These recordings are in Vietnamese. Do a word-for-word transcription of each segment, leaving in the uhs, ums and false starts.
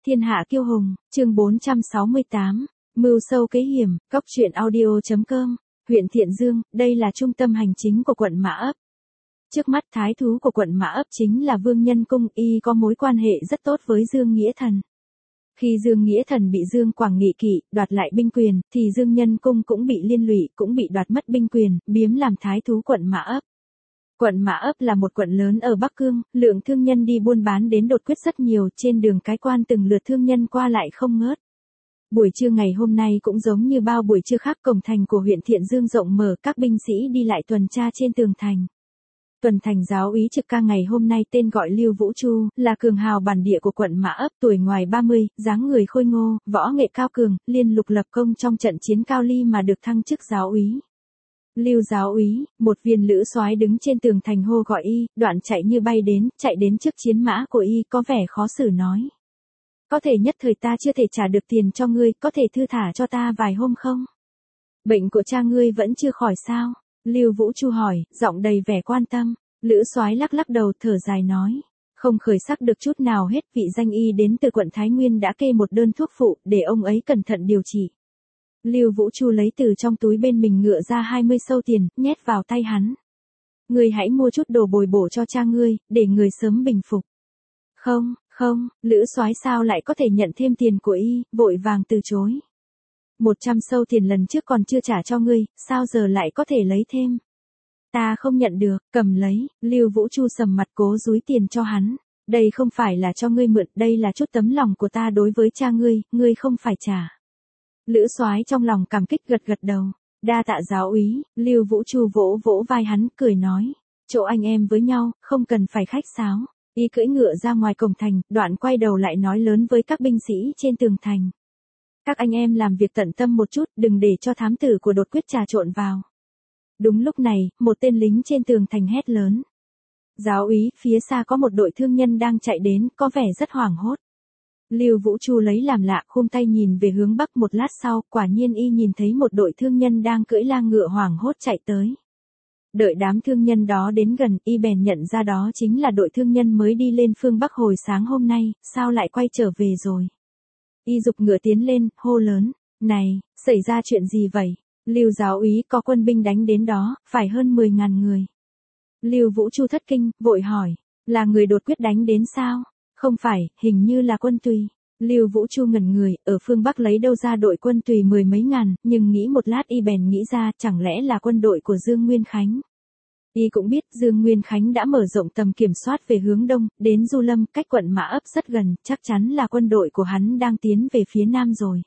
Thiên hạ kiêu hùng, chương bốn trăm sáu mươi tám, mưu sâu kế hiểm, cóc truyện audio chấm com, huyện Thiện Dương, đây là trung tâm hành chính của quận Mã Ấp. Trước mắt thái thú của quận Mã Ấp chính là Vương Nhân Cung, y có mối quan hệ rất tốt với Dương Nghĩa Thần. Khi Dương Nghĩa Thần bị Dương Quảng Nghị kỵ, đoạt lại binh quyền, thì Dương Nhân Cung cũng bị liên lụy, cũng bị đoạt mất binh quyền, biếm làm thái thú quận Mã Ấp. Quận Mã Ấp là một quận lớn ở Bắc Cương, lượng thương nhân đi buôn bán đến đột quyết rất nhiều, trên đường cái quan từng lượt thương nhân qua lại không ngớt. Buổi trưa ngày hôm nay cũng giống như bao buổi trưa khác, cổng thành của huyện Thiện Dương rộng mở, các binh sĩ đi lại tuần tra trên tường thành. Tuần thành giáo úy trực ca ngày hôm nay tên gọi Lưu Vũ Chu, là cường hào bản địa của quận Mã Ấp, tuổi ngoài ba mươi, dáng người khôi ngô, võ nghệ cao cường, liên lục lập công trong trận chiến Cao Ly mà được thăng chức giáo úy. Lưu giáo úy, một viên lữ soái đứng trên tường thành hô gọi y, đoạn chạy như bay đến, chạy đến trước chiến mã của y, có vẻ khó xử nói: "Có thể nhất thời ta chưa thể trả được tiền cho ngươi, có thể thư thả cho ta vài hôm không? Bệnh của cha ngươi vẫn chưa khỏi sao?" Lưu Vũ Chu hỏi, giọng đầy vẻ quan tâm. Lữ soái lắc lắc đầu, thở dài nói: "Không khởi sắc được chút nào hết, vị danh y đến từ quận Thái Nguyên đã kê một đơn thuốc phụ, để ông ấy cẩn thận điều trị." Lưu Vũ Chu lấy từ trong túi bên mình ngựa ra hai mươi sâu tiền, nhét vào tay hắn. "Ngươi hãy mua chút đồ bồi bổ cho cha ngươi, để người sớm bình phục." "Không, không." Lữ soái sao lại có thể nhận thêm tiền của y, vội vàng từ chối. Một trăm sâu tiền lần trước còn chưa trả cho ngươi, sao giờ lại có thể lấy thêm?" "Ta không nhận được." "Cầm lấy." Lưu Vũ Chu sầm mặt cố dúi tiền cho hắn. "Đây không phải là cho ngươi mượn, đây là chút tấm lòng của ta đối với cha ngươi, ngươi không phải trả." Lữ soái trong lòng cảm kích gật gật đầu. "Đa tạ giáo úy." Lưu Vũ Chu vỗ vỗ vai hắn, cười nói: "Chỗ anh em với nhau, không cần phải khách sáo." Y cưỡi ngựa ra ngoài cổng thành, đoạn quay đầu lại nói lớn với các binh sĩ trên tường thành: "Các anh em làm việc tận tâm một chút, đừng để cho thám tử của đột quyết trà trộn vào." Đúng lúc này, một tên lính trên tường thành hét lớn: "Giáo úy, phía xa có một đội thương nhân đang chạy đến, có vẻ rất hoảng hốt." Lưu Vũ Chu lấy làm lạ, khum tay nhìn về hướng bắc, một lát sau, quả nhiên y nhìn thấy một đội thương nhân đang cưỡi la ngựa hoảng hốt chạy tới. Đợi đám thương nhân đó đến gần, y bèn nhận ra đó chính là đội thương nhân mới đi lên phương Bắc hồi sáng hôm nay, sao lại quay trở về rồi. Y giục ngựa tiến lên, hô lớn: "Này, xảy ra chuyện gì vậy?" "Lưu giáo úy, có quân binh đánh đến đó, phải hơn mười ngàn người." Lưu Vũ Chu thất kinh, vội hỏi: "Là người đột quyết đánh đến sao?" "Không phải, hình như là quân Tùy." Lưu Vũ Chu ngẩn người, ở phương Bắc lấy đâu ra đội quân Tùy mười mấy ngàn, nhưng nghĩ một lát y bèn nghĩ ra, chẳng lẽ là quân đội của Dương Nguyên Khánh. Y cũng biết Dương Nguyên Khánh đã mở rộng tầm kiểm soát về hướng đông, đến Du Lâm, cách quận Mã Ấp rất gần, chắc chắn là quân đội của hắn đang tiến về phía nam rồi.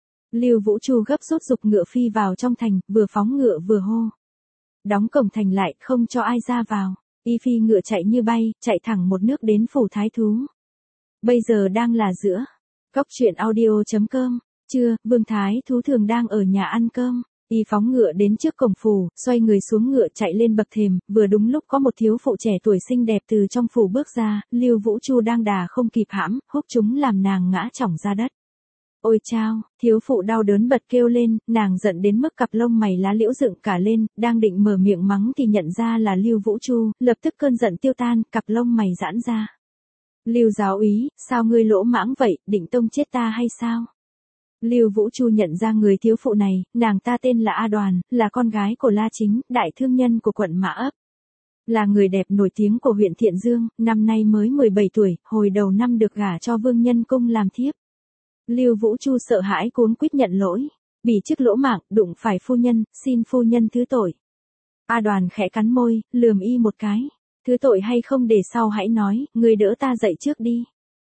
Lưu Vũ Chu gấp rút giục ngựa phi vào trong thành, vừa phóng ngựa vừa hô: "Đóng cổng thành lại, không cho ai ra vào." Y phi ngựa chạy như bay, chạy thẳng một nước đến phủ thái thú. Bây giờ đang là giữa. Cóc truyện audio chấm com. Trưa, Vương Thái Thú thường đang ở nhà ăn cơm. Y phóng ngựa đến trước cổng phủ, xoay người xuống ngựa chạy lên bậc thềm, vừa đúng lúc có một thiếu phụ trẻ tuổi xinh đẹp từ trong phủ bước ra, Lưu Vũ Chu đang đà không kịp hãm, húc chúng làm nàng ngã chỏng ra đất. "Ôi chao!" Thiếu phụ đau đớn bật kêu lên, nàng giận đến mức cặp lông mày lá liễu dựng cả lên, đang định mở miệng mắng thì nhận ra là Lưu Vũ Chu, lập tức cơn giận tiêu tan, cặp lông mày giãn ra. "Lưu giáo úy, sao ngươi lỗ mãng vậy, định tông chết ta hay sao?" Lưu Vũ Chu nhận ra người thiếu phụ này, nàng ta tên là A Đoàn, là con gái của La Chính, đại thương nhân của quận Mã Ấp. Là người đẹp nổi tiếng của huyện Thiện Dương, năm nay mới mười bảy tuổi, hồi đầu năm được gả cho Vương Nhân Cung làm thiếp. Lưu Vũ Chu sợ hãi cuống quýt nhận lỗi: "Bỉ chức lỗ mạng, đụng phải phu nhân, xin phu nhân thứ tội." A Đoàn khẽ cắn môi, lườm y một cái: "Thứ tội hay không để sau hãy nói, ngươi đỡ ta dậy trước đi."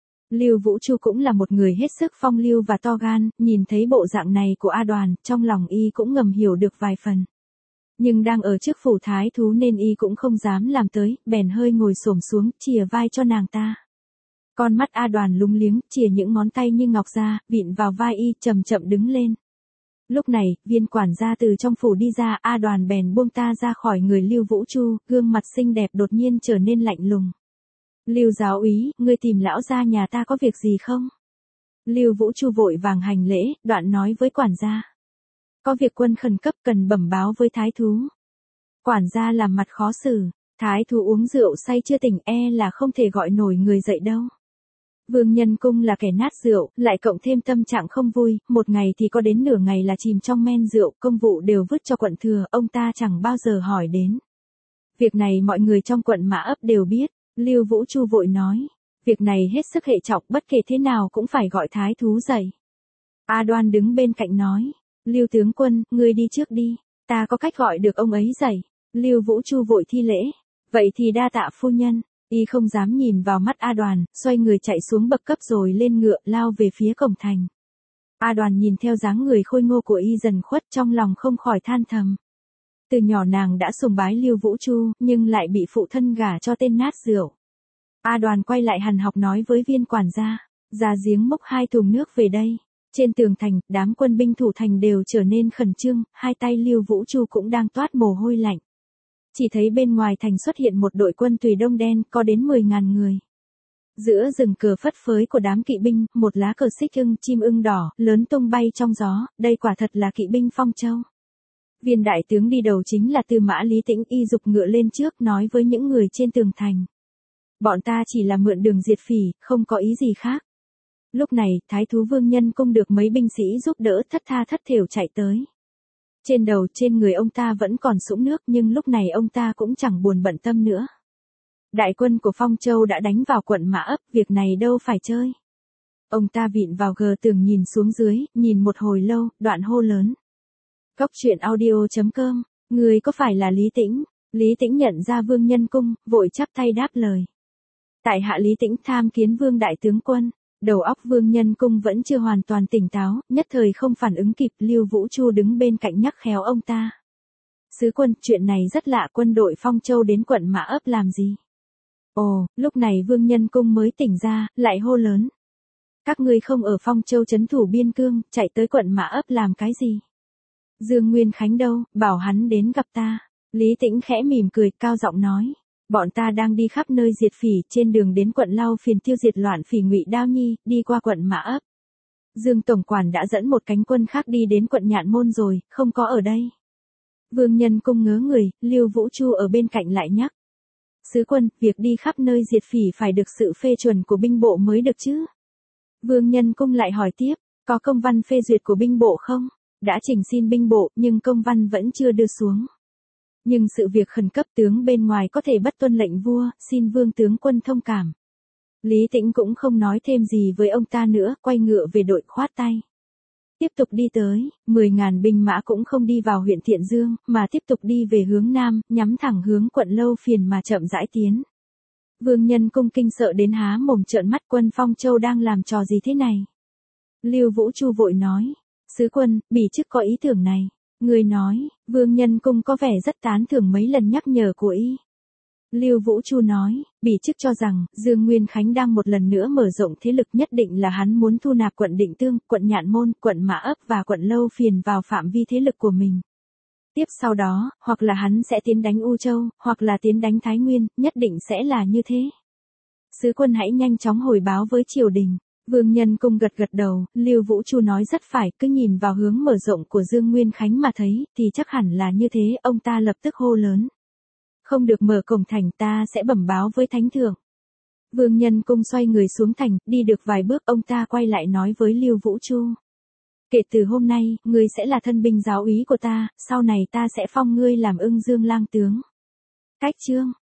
Lưu Vũ Chu cũng là một người hết sức phong lưu và to gan, nhìn thấy bộ dạng này của A Đoàn, trong lòng y cũng ngầm hiểu được vài phần. Nhưng đang ở trước phủ thái thú nên y cũng không dám làm tới, bèn hơi ngồi xổm xuống, chìa vai cho nàng ta. Con mắt A Đoàn lúng liếng, chìa những ngón tay như ngọc ra, vịn vào vai y, chậm chậm đứng lên. Lúc này, viên quản gia từ trong phủ đi ra, A Đoàn bèn buông ta ra khỏi người Lưu Vũ Chu, gương mặt xinh đẹp đột nhiên trở nên lạnh lùng. "Lưu giáo úy, ngươi tìm lão gia nhà ta có việc gì không?" Lưu Vũ Chu vội vàng hành lễ, đoạn nói với quản gia: "Có việc quân khẩn cấp cần bẩm báo với thái thú." Quản gia làm mặt khó xử: "Thái thú uống rượu say chưa tỉnh, e là không thể gọi nổi người dậy đâu." Vương Nhân Cung là kẻ nát rượu, lại cộng thêm tâm trạng không vui, một ngày thì có đến nửa ngày là chìm trong men rượu, công vụ đều vứt cho quận thừa, ông ta chẳng bao giờ hỏi đến. Việc này mọi người trong quận Mã Ấp đều biết, Lưu Vũ Chu vội nói. Việc này hết sức hệ trọng, bất kể thế nào cũng phải gọi thái thú dậy. A Đoan đứng bên cạnh nói. Lưu tướng quân, ngươi đi trước đi, ta có cách gọi được ông ấy dậy. Lưu Vũ Chu vội thi lễ. Vậy thì đa tạ phu nhân. Y không dám nhìn vào mắt A Đoàn, xoay người chạy xuống bậc cấp rồi lên ngựa lao về phía cổng thành. A Đoàn nhìn theo dáng người khôi ngô của Y dần khuất trong lòng không khỏi than thầm. Từ nhỏ nàng đã sùng bái Lưu Vũ Chu, nhưng lại bị phụ thân gả cho tên nát rượu. A Đoàn quay lại hằn học nói với viên quản gia, ra giếng múc hai thùng nước về đây. Trên tường thành, đám quân binh thủ thành đều trở nên khẩn trương, hai tay Lưu Vũ Chu cũng đang toát mồ hôi lạnh. Chỉ thấy bên ngoài thành xuất hiện một đội quân tùy đông đen, có đến mười ngàn người. Giữa rừng cờ phất phới của đám kỵ binh, một lá cờ xích ưng, chim ưng đỏ, lớn tung bay trong gió, đây quả thật là kỵ binh Phong Châu. Viên đại tướng đi đầu chính là Tư Mã Lý Tĩnh, y giục ngựa lên trước nói với những người trên tường thành. Bọn ta chỉ là mượn đường diệt phỉ, không có ý gì khác. Lúc này, Thái thú Vương Nhân Cung được mấy binh sĩ giúp đỡ thất tha thất thểu chạy tới. Trên đầu trên người ông ta vẫn còn sũng nước nhưng lúc này ông ta cũng chẳng buồn bận tâm nữa. Đại quân của Phong Châu đã đánh vào quận Mã Ấp, việc này đâu phải chơi. Ông ta vịn vào gờ tường nhìn xuống dưới, nhìn một hồi lâu, đoạn hô lớn. Cóc truyện audio chấm com, người có phải là Lý Tĩnh? Lý Tĩnh nhận ra Vương Nhân Cung, vội chắp tay đáp lời. Tại hạ Lý Tĩnh tham kiến Vương đại tướng quân. Đầu óc Vương Nhân Cung vẫn chưa hoàn toàn tỉnh táo, nhất thời không phản ứng kịp, Lưu Vũ Chu đứng bên cạnh nhắc khéo ông ta. Sứ quân, chuyện này rất lạ, quân đội Phong Châu đến quận Mã Ấp làm gì? Ồ, lúc này Vương Nhân Cung mới tỉnh ra, lại hô lớn. Các ngươi không ở Phong Châu trấn thủ biên cương, chạy tới quận Mã Ấp làm cái gì? Dương Nguyên Khánh đâu, bảo hắn đến gặp ta. Lý Tĩnh khẽ mỉm cười, cao giọng nói. Bọn ta đang đi khắp nơi diệt phỉ, trên đường đến quận Lau Phiền tiêu diệt loạn phỉ Ngụy Đao Nhi, đi qua quận Mã Ấp. Dương tổng quản đã dẫn một cánh quân khác đi đến quận Nhạn Môn rồi, không có ở đây. Vương Nhân Cung ngớ người, Lưu Vũ Chu ở bên cạnh lại nhắc. Sứ quân, việc đi khắp nơi diệt phỉ phải được sự phê chuẩn của binh bộ mới được chứ. Vương Nhân Cung lại hỏi tiếp, có công văn phê duyệt của binh bộ không? Đã trình xin binh bộ, nhưng công văn vẫn chưa đưa xuống. Nhưng sự việc khẩn cấp, tướng bên ngoài có thể bất tuân lệnh vua, xin Vương tướng quân thông cảm. Lý Tĩnh cũng không nói thêm gì với ông ta nữa, quay ngựa về đội, khoát tay. Tiếp tục đi tới, mười ngàn binh mã cũng không đi vào huyện Thiện Dương, mà tiếp tục đi về hướng Nam, nhắm thẳng hướng quận Lâu Phiền mà chậm rãi tiến. Vương Nhân Cung kinh sợ đến há mồm trợn mắt, quân Phong Châu đang làm trò gì thế này? Lưu Vũ Chu vội nói, sứ quân, bỉ chức có ý tưởng này. Người nói, Vương Nhân Cung có vẻ rất tán thưởng mấy lần nhắc nhở của y. Lưu Vũ Chu nói, bỉ chức cho rằng, Dương Nguyên Khánh đang một lần nữa mở rộng thế lực, nhất định là hắn muốn thu nạp quận Định Tương, quận Nhạn Môn, quận Mã Ấp và quận Lâu Phiền vào phạm vi thế lực của mình. Tiếp sau đó, hoặc là hắn sẽ tiến đánh U Châu, hoặc là tiến đánh Thái Nguyên, nhất định sẽ là như thế. Sứ quân hãy nhanh chóng hồi báo với triều đình. Vương Nhân Cung gật gật đầu, Lưu Vũ Chu nói rất phải, cứ nhìn vào hướng mở rộng của Dương Nguyên Khánh mà thấy, thì chắc hẳn là như thế, ông ta lập tức hô lớn. Không được mở cổng thành, ta sẽ bẩm báo với thánh thượng. Vương Nhân Cung xoay người xuống thành, đi được vài bước ông ta quay lại nói với Lưu Vũ Chu. Kể từ hôm nay, ngươi sẽ là thân binh giáo úy của ta, sau này ta sẽ phong ngươi làm Ưng Dương lang tướng. Cách chương